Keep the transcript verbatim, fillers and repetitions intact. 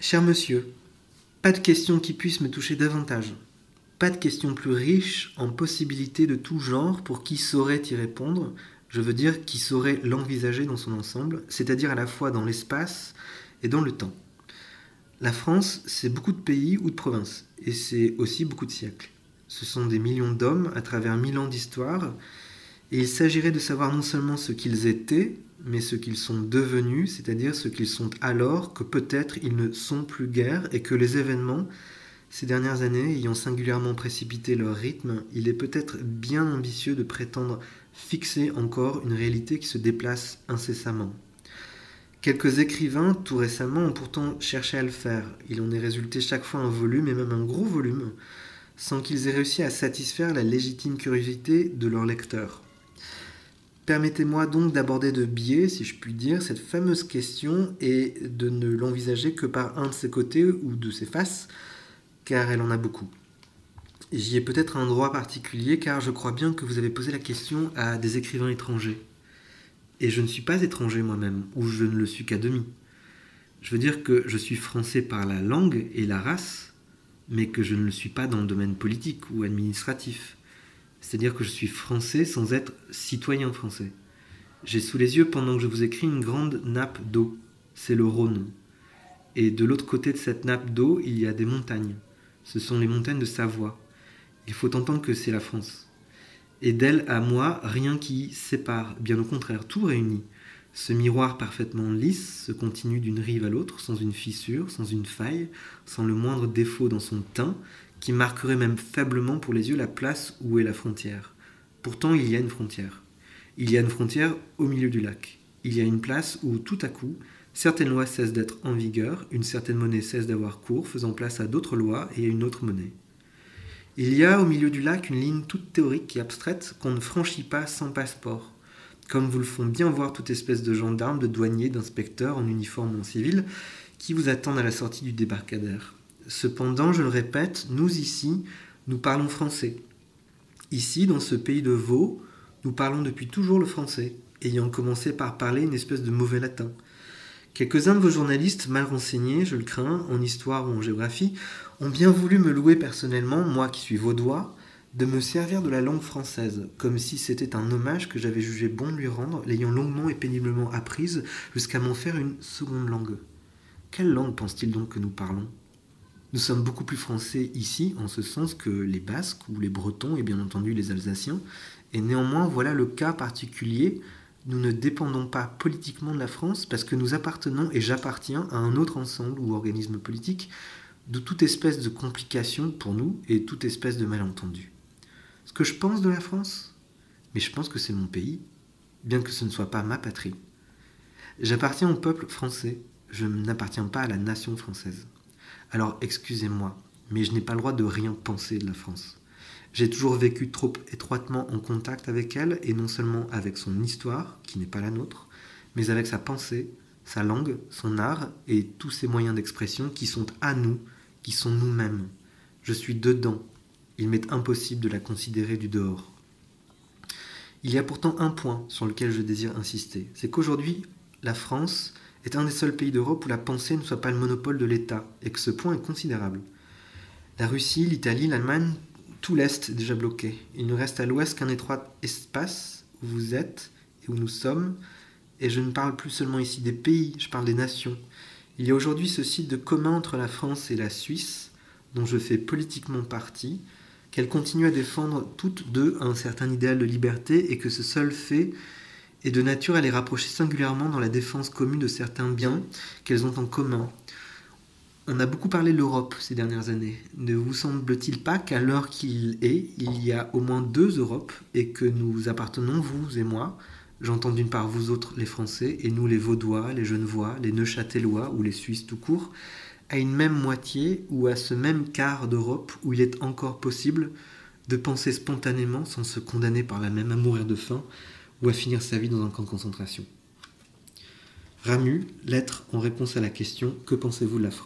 Cher monsieur, pas de question qui puisse me toucher davantage. Pas de question plus riche en possibilités de tout genre pour qui saurait y répondre, je veux dire qui saurait l'envisager dans son ensemble, c'est-à-dire à la fois dans l'espace et dans le temps. La France, c'est beaucoup de pays ou de provinces, et c'est aussi beaucoup de siècles. Ce sont des millions d'hommes à travers mille ans d'histoire, et il s'agirait de savoir non seulement ce qu'ils étaient, mais ce qu'ils sont devenus, c'est-à-dire ce qu'ils sont alors, que peut-être ils ne sont plus guère, et que les événements, ces dernières années, ayant singulièrement précipité leur rythme, il est peut-être bien ambitieux de prétendre fixer encore une réalité qui se déplace incessamment. Quelques écrivains, tout récemment, ont pourtant cherché à le faire. Il en est résulté chaque fois un volume, et même un gros volume, sans qu'ils aient réussi à satisfaire la légitime curiosité de leurs lecteurs. Permettez-moi donc d'aborder de biais, si je puis dire, cette fameuse question et de ne l'envisager que par un de ses côtés ou de ses faces, car elle en a beaucoup. J'y ai peut-être un droit particulier, car je crois bien que vous avez posé la question à des écrivains étrangers. Et je ne suis pas étranger moi-même, ou je ne le suis qu'à demi. Je veux dire que je suis français par la langue et la race, mais que je ne le suis pas dans le domaine politique ou administratif. C'est-à-dire que je suis français sans être citoyen français. J'ai sous les yeux, pendant que je vous écris, une grande nappe d'eau. C'est le Rhône. Et de l'autre côté de cette nappe d'eau, il y a des montagnes. Ce sont les montagnes de Savoie. Il faut entendre que c'est la France. Et d'elle à moi, rien qui sépare, bien au contraire, tout réunit. Ce miroir parfaitement lisse se continue d'une rive à l'autre, sans une fissure, sans une faille, sans le moindre défaut dans son teint, qui marquerait même faiblement pour les yeux la place où est la frontière. Pourtant, il y a une frontière. Il y a une frontière au milieu du lac. Il y a une place où, tout à coup, certaines lois cessent d'être en vigueur, une certaine monnaie cesse d'avoir cours, faisant place à d'autres lois et à une autre monnaie. Il y a au milieu du lac une ligne toute théorique et abstraite qu'on ne franchit pas sans passeport, comme vous le font bien voir toute espèce de gendarmes, de douaniers, d'inspecteurs en uniforme ou en civil, qui vous attendent à la sortie du débarcadère. Cependant, je le répète, nous ici, nous parlons français. Ici, dans ce pays de Vaud, nous parlons depuis toujours le français, ayant commencé par parler une espèce de mauvais latin. Quelques-uns de vos journalistes, mal renseignés, je le crains, en histoire ou en géographie, ont bien voulu me louer personnellement, moi qui suis vaudois, de me servir de la langue française, comme si c'était un hommage que j'avais jugé bon de lui rendre, l'ayant longuement et péniblement apprise, jusqu'à m'en faire une seconde langue. Quelle langue pense-t-il donc que nous parlons ? Nous sommes beaucoup plus français ici, en ce sens que les Basques ou les Bretons et bien entendu les Alsaciens, et néanmoins voilà le cas particulier. Nous ne dépendons pas politiquement de la France parce que nous appartenons, et j'appartiens, à un autre ensemble ou organisme politique de toute espèce de complication pour nous et toute espèce de malentendu. Ce que je pense de la France ? Mais je pense que c'est mon pays, bien que ce ne soit pas ma patrie. J'appartiens au peuple français, je n'appartiens pas à la nation française. Alors excusez-moi, mais je n'ai pas le droit de rien penser de la France. J'ai toujours vécu trop étroitement en contact avec elle, et non seulement avec son histoire, qui n'est pas la nôtre, mais avec sa pensée, sa langue, son art et tous ses moyens d'expression qui sont à nous, qui sont nous-mêmes. Je suis dedans. Il m'est impossible de la considérer du dehors. Il y a pourtant un point sur lequel je désire insister, c'est qu'aujourd'hui, la France est un des seuls pays d'Europe où la pensée ne soit pas le monopole de l'État, et que ce point est considérable. La Russie, l'Italie, l'Allemagne, tout l'Est est déjà bloqué. Il ne reste à l'Ouest qu'un étroit espace où vous êtes et où nous sommes, et je ne parle plus seulement ici des pays, je parle des nations. Il y a aujourd'hui ce site de commun entre la France et la Suisse, dont je fais politiquement partie, qu'elles continuent à défendre toutes deux un certain idéal de liberté, et que ce seul fait est de nature à les rapprocher singulièrement dans la défense commune de certains biens qu'elles ont en commun. On a beaucoup parlé de l'Europe ces dernières années. Ne vous semble-t-il pas qu'à l'heure qu'il est, il y a au moins deux Europes, et que nous appartenons, vous et moi, j'entends d'une part vous autres les Français, et nous les Vaudois, les Genevois, les Neuchâtelois ou les Suisses tout court, à une même moitié ou à ce même quart d'Europe où il est encore possible de penser spontanément sans se condamner par là même à mourir de faim ou à finir sa vie dans un camp de concentration. Ramu, lettre en réponse à la question « Que pensez-vous de la France ?»